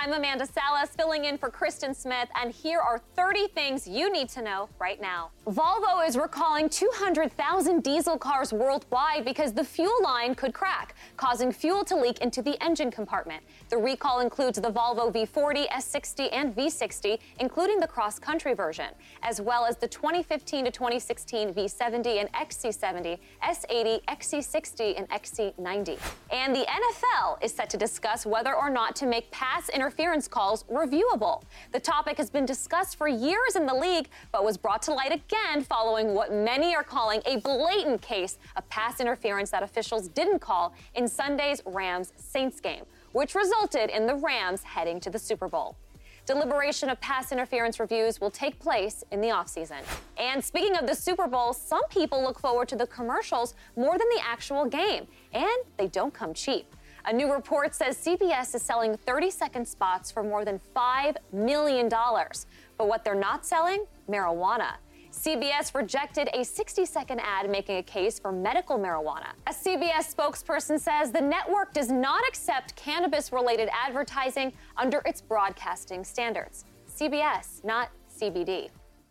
I'm Amanda Salas, filling in for Kristen Smith, and here are 30 things you need to know right now. Volvo is recalling 200,000 diesel cars worldwide because the fuel line could crack, causing fuel to leak into the engine compartment. The recall includes the Volvo V40, S60, and V60, including the cross-country version, as well as the 2015 to 2016 V70 and XC70, S80, XC60, and XC90. And the NFL is set to discuss whether or not to make pass interference calls reviewable. The topic has been discussed for years in the league, but was brought to light again following what many are calling a blatant case of pass interference that officials didn't call in Sunday's Rams-Saints game, which resulted in the Rams heading to the Super Bowl. Deliberation of pass interference reviews will take place in the offseason. And speaking of the Super Bowl, some people look forward to the commercials more than the actual game, and they don't come cheap. A new report says CBS is selling 30-second spots for more than $5 million. But what they're not selling? Marijuana. CBS rejected a 60-second ad making a case for medical marijuana. A CBS spokesperson says the network does not accept cannabis-related advertising under its broadcasting standards. CBS, not CBD.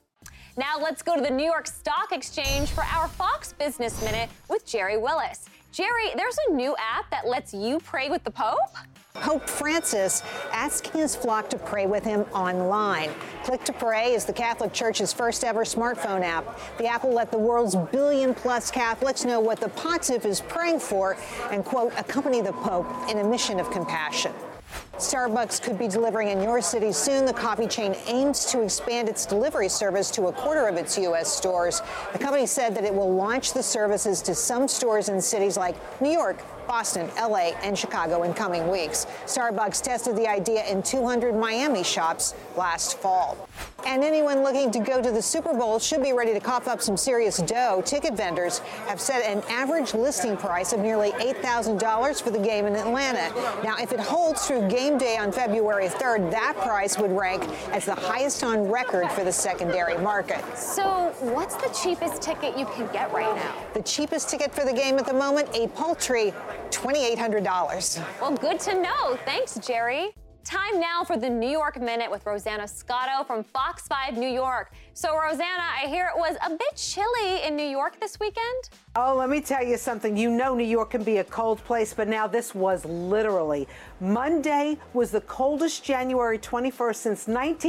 Now let's go to the New York Stock Exchange for our Fox Business Minute with Jerry Willis. Jerry, there's a new app that lets you pray with the Pope? Pope Francis asking his flock to pray with him online. Click to Pray is the Catholic Church's first ever smartphone app. The app will let the world's billion-plus Catholics know what the Pontiff is praying for and, quote, accompany the Pope in a mission of compassion. Starbucks could be delivering in your city soon. The coffee chain aims to expand its delivery service to a quarter of its U.S. stores. The company said that it will launch the services to some stores in cities like New York, Boston, L.A., and Chicago in coming weeks. Starbucks tested the idea in 200 Miami shops last fall. And anyone looking to go to the Super Bowl should be ready to cough up some serious dough. Ticket vendors have set an average listing price of nearly $8,000 for the game in Atlanta. Now, if it holds through game day on February 3rd, that price would rank as the highest on record for the secondary market. So what's the cheapest ticket you can get right now? The cheapest ticket for the game at the moment, a paltry $2,800. Well, good to know. Thanks, Jerry. Time now for the New York Minute with Rosanna Scotto from Fox 5 New York. So, Rosanna, I hear it was a bit chilly in New York this weekend? Oh, let me tell you something. You know New York can be a cold place, but now this was literally. Monday was the coldest January 21st since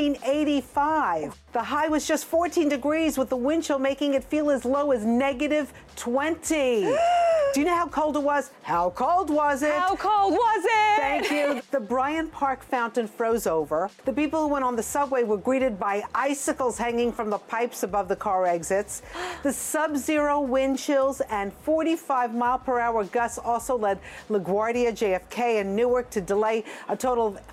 1985. The high was just 14 degrees with the wind chill making it feel as low as negative 20. Do you know how cold it was? How cold was it? How cold was it? Thank you. The Bryant Park fountain froze over. The people who went on the subway were greeted by icicles hanging from the pipes above the car exits. The sub-zero wind chills and 45-mile-per-hour gusts also led LaGuardia, JFK, and Newark to delay a total of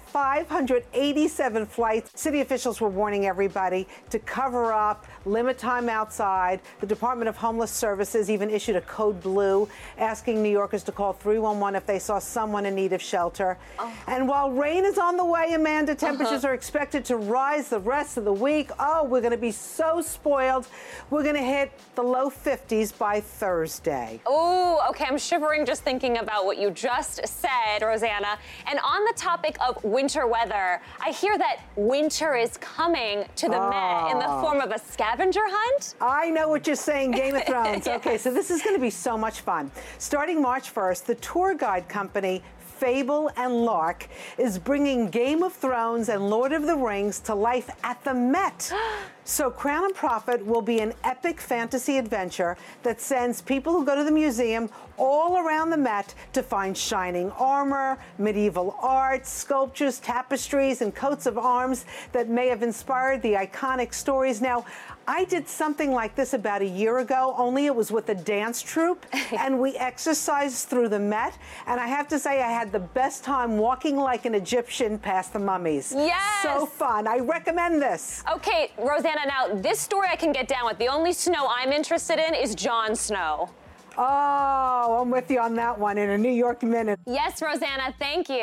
587 flights. City officials were warning everybody to cover up, limit time outside. The Department of Homeless Services even issued a code blue asking New Yorkers to call 311 if they saw someone in need of shelter. And while rain is on the way, Amanda, temperatures are expected to rise the rest of the week. Oh, we're going to be so spoiled. We're going to hit the low 50s by Thursday. Oh, okay. I'm shivering just thinking about what you just said, Rosanna. And on the topic of winter weather, I hear that winter is coming to the Met in the form of a scavenger hunt. I know what you're saying, Game of Thrones. Okay, so this is going to be so much fun. Starting March 1st, the tour guide company Fable and Lark is bringing Game of Thrones and Lord of the Rings to life at the Met. So Crown and Profit will be an epic fantasy adventure that sends people who go to the museum all around the Met to find shining armor, medieval art, sculptures, tapestries, and coats of arms that may have inspired the iconic stories. Now, I did something like this about a year ago, only it was with a dance troupe, and we exercised through the Met, and I have to say I had the best time walking like an Egyptian past the mummies. Yes! So fun. I recommend this. Okay, Rosanna, now this story I can get down with. The only snow I'm interested in is Jon Snow. Oh, I'm with you on that one in a New York Minute. Yes, Rosanna, thank you.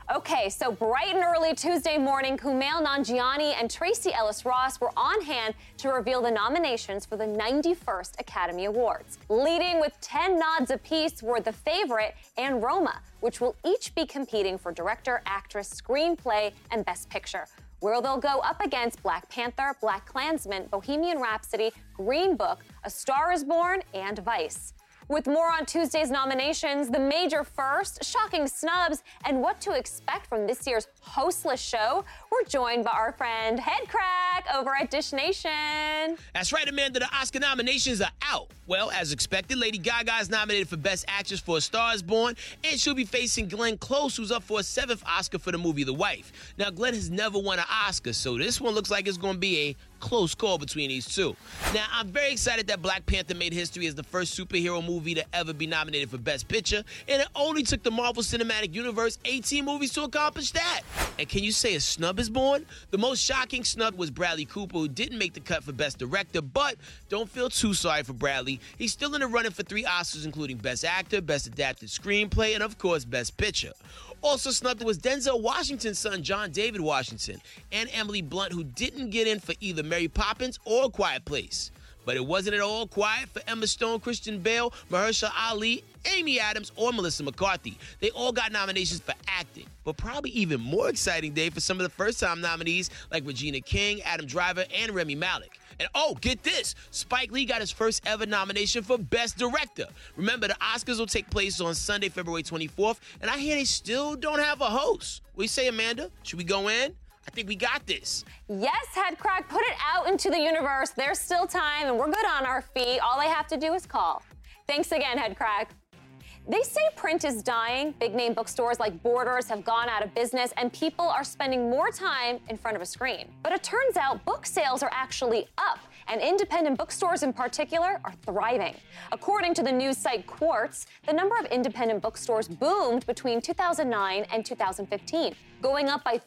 Okay, so bright and early Tuesday morning, Kumail Nanjiani and Tracee Ellis Ross were on hand to reveal the nominations for the 91st Academy Awards. Leading with 10 nods apiece were The Favorite and Roma, which will each be competing for director, actress, screenplay, and Best Picture, where they'll go up against Black Panther, BlacKkKlansman, Bohemian Rhapsody, Green Book, A Star is Born, and Vice. With more on Tuesday's nominations, the major first, shocking snubs, and what to expect from this year's hostless show, we're joined by our friend Head Crack over at Dish Nation. That's right, Amanda. The Oscar nominations are out. Well, as expected, Lady Gaga is nominated for Best Actress for A Star is Born, and she'll be facing Glenn Close, who's up for a 7th Oscar for the movie The Wife. Now, Glenn has never won an Oscar, so this one looks like it's going to be a close call between these two. Now, I'm very excited that Black Panther made history as the first superhero movie to ever be nominated for Best Picture, and it only took the Marvel Cinematic Universe 18 movies to accomplish that. And can you say a snub is born? The most shocking snub was Bradley Cooper, who didn't make the cut for Best Director, but don't feel too sorry for Bradley. He's still in the running for 3 Oscars, including Best Actor, Best Adapted Screenplay, and of course, Best Picture. Also snubbed was Denzel Washington's son, John David Washington, and Emily Blunt, who didn't get in for either Mary Poppins or A Quiet Place. But it wasn't at all quiet for Emma Stone, Christian Bale, Mahershala Ali, Amy Adams, or Melissa McCarthy. They all got nominations for acting. But probably even more exciting day for some of the first-time nominees like Regina King, Adam Driver, and Rami Malek. And oh, get this, Spike Lee got his first ever nomination for Best Director. Remember, the Oscars will take place on Sunday, February 24th, and I hear they still don't have a host. What do you say, Amanda? Should we go in? I think we got this. Yes, Head Crack, put it out into the universe. There's still time, and we're good on our feet. All they have to do is call. Thanks again, Head Crack. They say print is dying. Big-name bookstores like Borders have gone out of business, and people are spending more time in front of a screen. But it turns out book sales are actually up, and independent bookstores in particular are thriving. According to the news site Quartz, the number of independent bookstores boomed between 2009 and 2015, going up by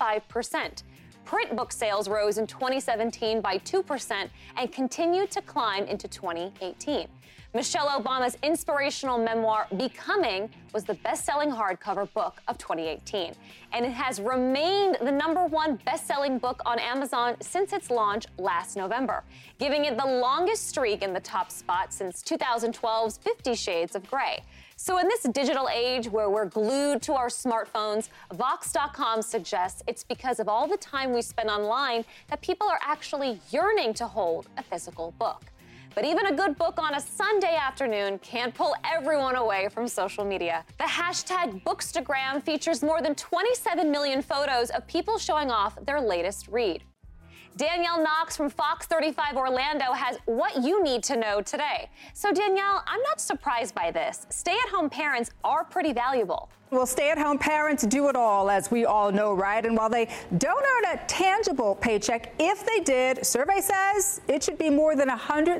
35%. Print book sales rose in 2017 by 2% and continued to climb into 2018. Michelle Obama's inspirational memoir, Becoming, was the best-selling hardcover book of 2018. And it has remained the #1 best-selling book on Amazon since its launch last November, giving it the longest streak in the top spot since 2012's 50 Shades of Grey. So in this digital age where we're glued to our smartphones, Vox.com suggests it's because of all the time we spend online that people are actually yearning to hold a physical book. But even a good book on a Sunday afternoon can't pull everyone away from social media. The hashtag Bookstagram features more than 27 million photos of people showing off their latest read. Danielle Knox from Fox 35 Orlando has what you need to know today. So Danielle, I'm not surprised by this. Stay-at-home parents are pretty valuable. Well, stay-at-home parents do it all, as we all know, right? And while they don't earn a tangible paycheck, if they did, survey says it should be more than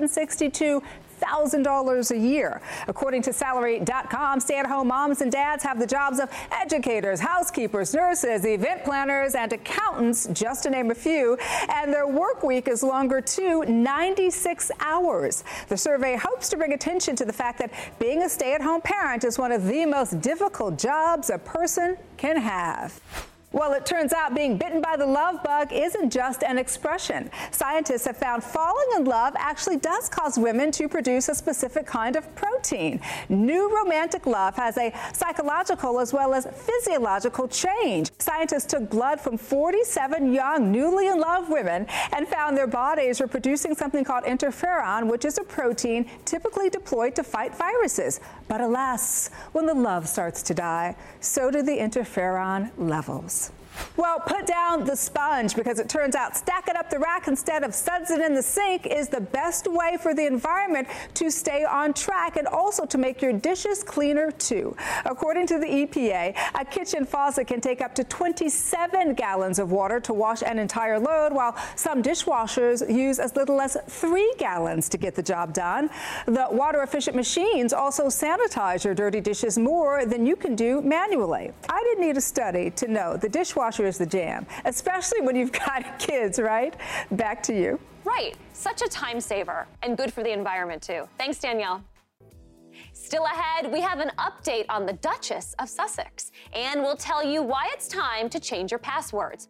$162,000 a year. According to Salary.com, stay-at-home moms and dads have the jobs of educators, housekeepers, nurses, event planners, and accountants, just to name a few. And their work week is longer, too, 96 hours. The survey hopes to bring attention to the fact that being a stay-at-home parent is one of the most difficult jobs a person can have. Well, it turns out being bitten by the love bug isn't just an expression. Scientists have found falling in love actually does cause women to produce a specific kind of protein. New romantic love has a psychological as well as physiological change. Scientists took blood from 47 young, newly in love women and found their bodies were producing something called interferon, which is a protein typically deployed to fight viruses. But alas, when the love starts to die, so do the interferon levels. Well, put down the sponge, because it turns out stacking up the rack instead of sudsing in the sink is the best way for the environment to stay on track and also to make your dishes cleaner, too. According to the EPA, a kitchen faucet can take up to 27 gallons of water to wash an entire load, while some dishwashers use as little as 3 gallons to get the job done. The water-efficient machines also sanitize your dirty dishes more than you can do manually. I didn't need a study to know the dishwasher is the jam, especially when you've got kids, right? Back to you. Right. Such a time saver and good for the environment, too. Thanks, Danielle. Still ahead, we have an update on the Duchess of Sussex, and we'll tell you why it's time to change your passwords.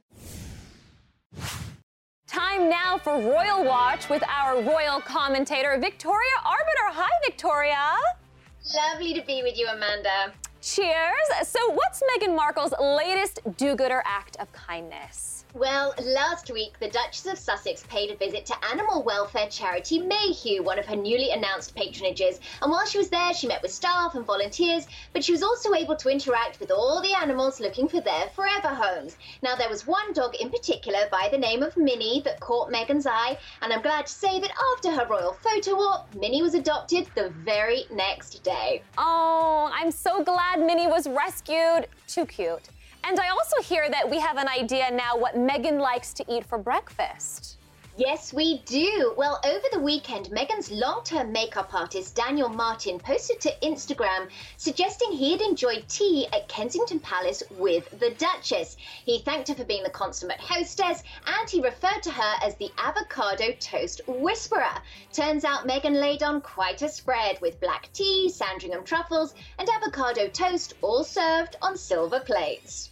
Time now for Royal Watch with our royal commentator, Victoria Arbiter. Hi, Victoria. Lovely to be with you, Amanda. Cheers. So what's Meghan Markle's latest do-gooder act of kindness? Well, last week, the Duchess of Sussex paid a visit to animal welfare charity Mayhew, one of her newly announced patronages. And while she was there, she met with staff and volunteers, but she was also able to interact with all the animals looking for their forever homes. Now, there was one dog in particular by the name of Minnie that caught Meghan's eye, and I'm glad to say that after her royal photo op, Minnie was adopted the very next day. Oh, I'm so glad Minnie was rescued. Too cute. And I also hear that we have an idea now what Meghan likes to eat for breakfast. Yes, we do. Well, over the weekend, Meghan's long-term makeup artist, Daniel Martin, posted to Instagram suggesting he had enjoyed tea at Kensington Palace with the Duchess. He thanked her for being the consummate hostess, and he referred to her as the avocado toast whisperer. Turns out Meghan laid on quite a spread with black tea, Sandringham truffles, and avocado toast, all served on silver plates.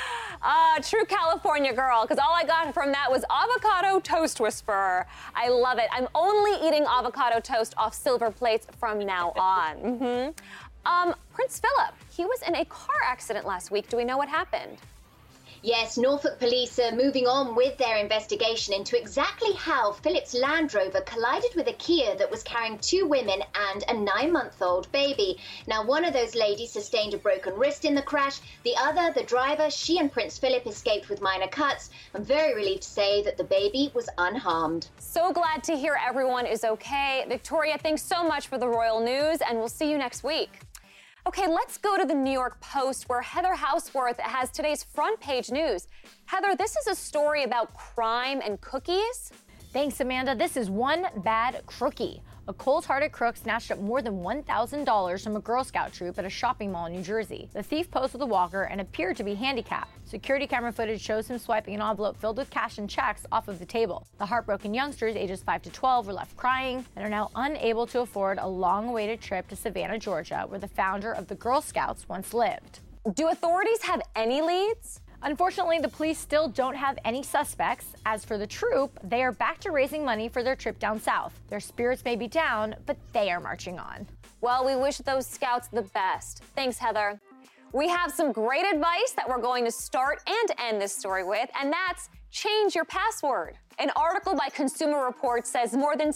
True California girl, because all I got from that was avocado toast whisperer. I love it. I'm only eating avocado toast off silver plates from now on. Prince Philip, he was in a car accident last week. Do we know what happened? Yes, Norfolk police are moving on with their investigation into exactly how Philip's Land Rover collided with a Kia that was carrying 2 women and a 9-month-old baby. Now, one of those ladies sustained a broken wrist in the crash. The other, the driver, she and Prince Philip escaped with minor cuts. I'm very relieved to say that the baby was unharmed. So glad to hear everyone is okay. Victoria, thanks so much for the royal news, and we'll see you next week. Okay, let's go to the New York Post, where Heather Houseworth has today's front page news. Heather, this is a story about crime and cookies. Thanks, Amanda. This is one bad crookie. A cold-hearted crook snatched up more than $1,000 from a Girl Scout troop at a shopping mall in New Jersey. The thief posed with a walker and appeared to be handicapped. Security camera footage shows him swiping an envelope filled with cash and checks off of the table. The heartbroken youngsters, ages 5 to 12, were left crying and are now unable to afford a long-awaited trip to Savannah, Georgia, where the founder of the Girl Scouts once lived. Do authorities have any leads? Unfortunately, the police still don't have any suspects. As for the troop, they are back to raising money for their trip down south. Their spirits may be down, but they are marching on. Well, we wish those scouts the best. Thanks, Heather. We have some great advice that we're going to start and end this story with, and that's change your password. An article by Consumer Reports says more than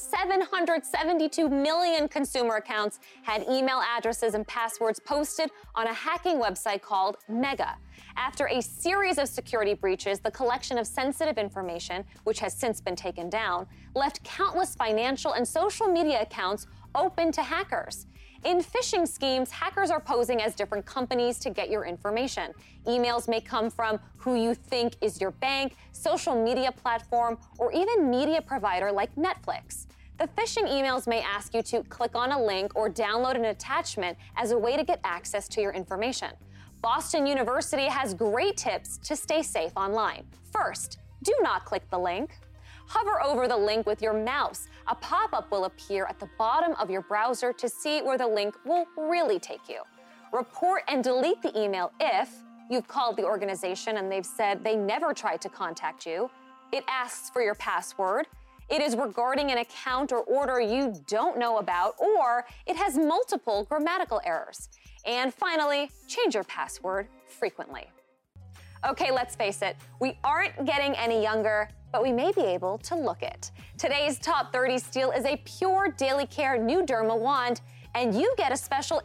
772 million consumer accounts had email addresses and passwords posted on a hacking website called Mega. After a series of security breaches, the collection of sensitive information, which has since been taken down, left countless financial and social media accounts open to hackers. In phishing schemes, hackers are posing as different companies to get your information. Emails may come from who you think is your bank, social media platform, or even media provider like Netflix. The phishing emails may ask you to click on a link or download an attachment as a way to get access to your information. Boston University has great tips to stay safe online. First, do not click the link. Hover over the link with your mouse. A pop-up will appear at the bottom of your browser to see where the link will really take you. Report and delete the email if you've called the organization and they've said they never tried to contact you. It asks for your password. It is regarding an account or order you don't know about, or it has multiple grammatical errors. And finally, change your password frequently. Okay, let's face it, we aren't getting any younger, but we may be able to look it. Today's Top 30 steal is a Pure Daily Care New Derma Wand, and you get a special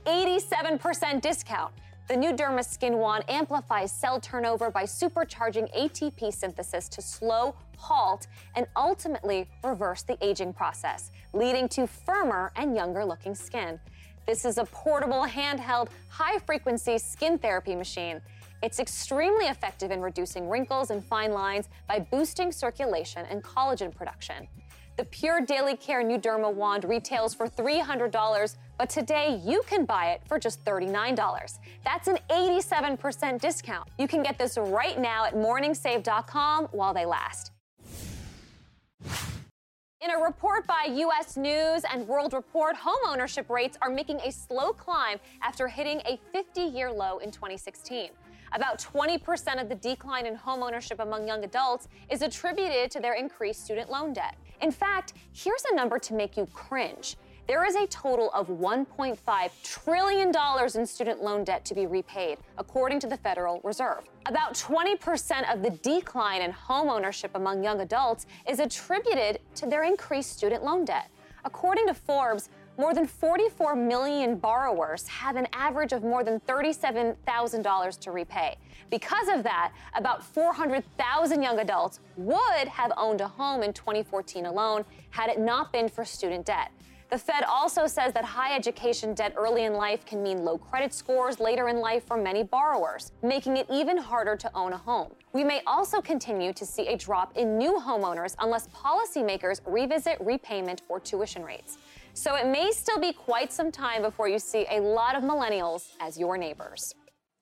87% discount. The New Derma Skin Wand amplifies cell turnover by supercharging ATP synthesis to slow, halt, and ultimately reverse the aging process, leading to firmer and younger-looking skin. This is a portable, handheld, high-frequency skin therapy machine. It's extremely effective in reducing wrinkles and fine lines by boosting circulation and collagen production. The Pure Daily Care New Derma Wand retails for $300, but today you can buy it for just $39. That's an 87% discount. You can get this right now at morningsave.com while they last. In a report by U.S. News and World Report, home ownership rates are making a slow climb after hitting a 50-year low in 2016. About 20% of the decline in home ownership among young adults is attributed to their increased student loan debt. In fact, here's a number to make you cringe. There is a total of $1.5 trillion in student loan debt to be repaid, according to the Federal Reserve. About 20% of the decline in home ownership among young adults is attributed to their increased student loan debt. According to Forbes, more than 44 million borrowers have an average of more than $37,000 to repay. Because of that, about 400,000 young adults would have owned a home in 2014 alone had it not been for student debt. The Fed also says that high education debt early in life can mean low credit scores later in life for many borrowers, making it even harder to own a home. We may also continue to see a drop in new homeowners unless policymakers revisit repayment or tuition rates. So it may still be quite some time before you see a lot of millennials as your neighbors.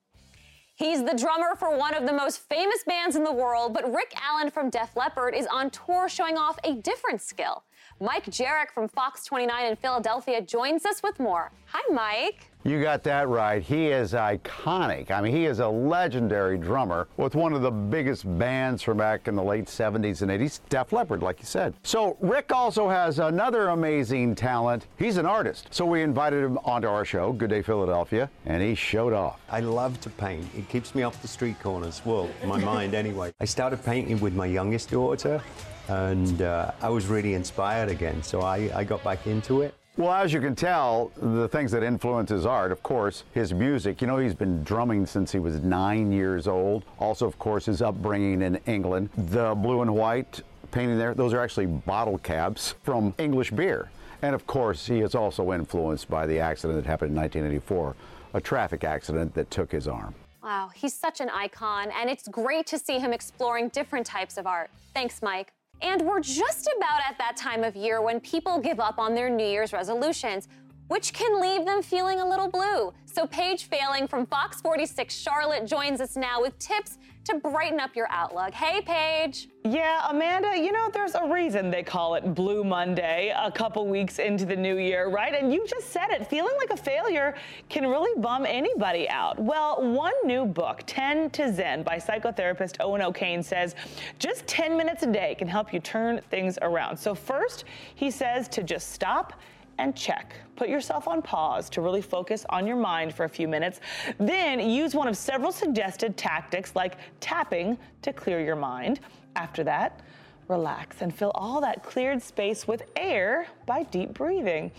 He's the drummer for one of the most famous bands in the world, but Rick Allen from Def Leppard is on tour showing off a different skill. Mike Jarek from Fox 29 in Philadelphia joins us with more. Hi, Mike. You got that right. He is iconic. I mean, he is a legendary drummer with one of the biggest bands from back in the late 70s and 80s, Def Leppard, like you said. So Rick also has another amazing talent. He's an artist. So we invited him onto our show, Good Day Philadelphia, and he showed off. I love to paint. It keeps me off the street corners. Well, my mind anyway. I started painting with my youngest daughter, and I was really inspired again. So I got back into it. Well, as you can tell, the things that influence his art, of course, his music. You know, he's been drumming since he was 9 years old. Also, of course, his upbringing in England. The blue and white painting there, those are actually bottle caps from English beer. And, of course, he is also influenced by the accident that happened in 1984, a traffic accident that took his arm. Wow, he's such an icon, and it's great to see him exploring different types of art. Thanks, Mike. And we're just about at that time of year when people give up on their New Year's resolutions, which can leave them feeling a little blue. So Paige Failing from Fox 46 Charlotte joins us now with tips to brighten up your outlook. Hey, Paige. Yeah, Amanda, you know, there's a reason they call it Blue Monday a couple weeks into the new year, right? And you just said it, feeling like a failure can really bum anybody out. Well, one new book, 10 to Zen by psychotherapist Owen O'Kane, says just 10 minutes a day can help you turn things around. So first, he says to just stop and check. Put yourself on pause to really focus on your mind for a few minutes. Then use one of several suggested tactics like tapping to clear your mind. After that, relax and fill all that cleared space with air by deep breathing.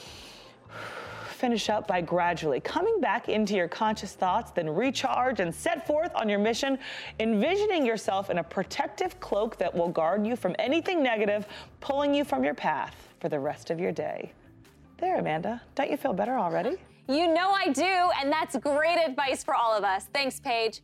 Finish up by gradually coming back into your conscious thoughts, then recharge and set forth on your mission, envisioning yourself in a protective cloak that will guard you from anything negative, pulling you from your path for the rest of your day. There, Amanda. Don't you feel better already? You know I do, and that's great advice for all of us. Thanks, Paige.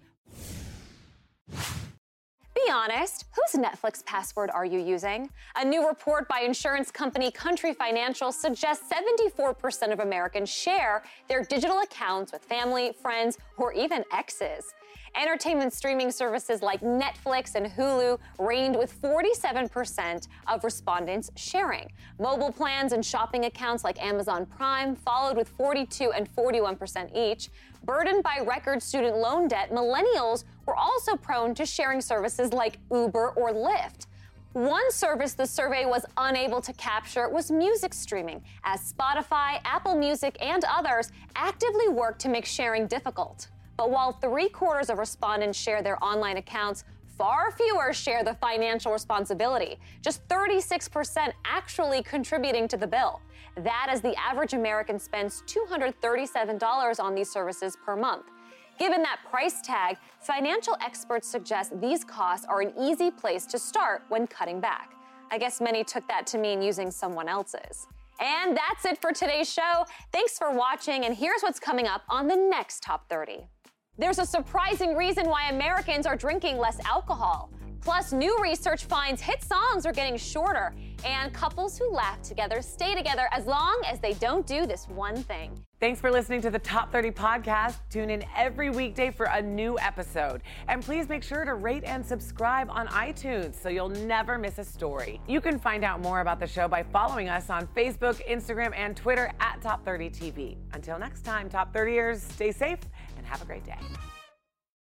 Be honest, whose Netflix password are you using? A new report by insurance company Country Financial suggests 74% of Americans share their digital accounts with family, friends, or even exes. Entertainment streaming services like Netflix and Hulu reigned with 47% of respondents sharing. Mobile plans and shopping accounts like Amazon Prime followed with 42% and 41% each. Burdened by record student loan debt, millennials were also prone to sharing services like Uber or Lyft. One service the survey was unable to capture was music streaming, as Spotify, Apple Music, and others actively work to make sharing difficult. But while 3/4 of respondents share their online accounts, far fewer share the financial responsibility, just 36% actually contributing to the bill. That is the average American spends $237 on these services per month. Given that price tag, financial experts suggest these costs are an easy place to start when cutting back. I guess many took that to mean using someone else's. And that's it for today's show. Thanks for watching, and here's what's coming up on the next Top 30. There's a surprising reason why Americans are drinking less alcohol. Plus, new research finds hit songs are getting shorter, and couples who laugh together stay together as long as they don't do this one thing. Thanks for listening to the Top 30 podcast. Tune in every weekday for a new episode. And please make sure to rate and subscribe on iTunes so you'll never miss a story. You can find out more about the show by following us on Facebook, Instagram, and Twitter at Top 30 TV. Until next time, Top 30ers, stay safe and have a great day.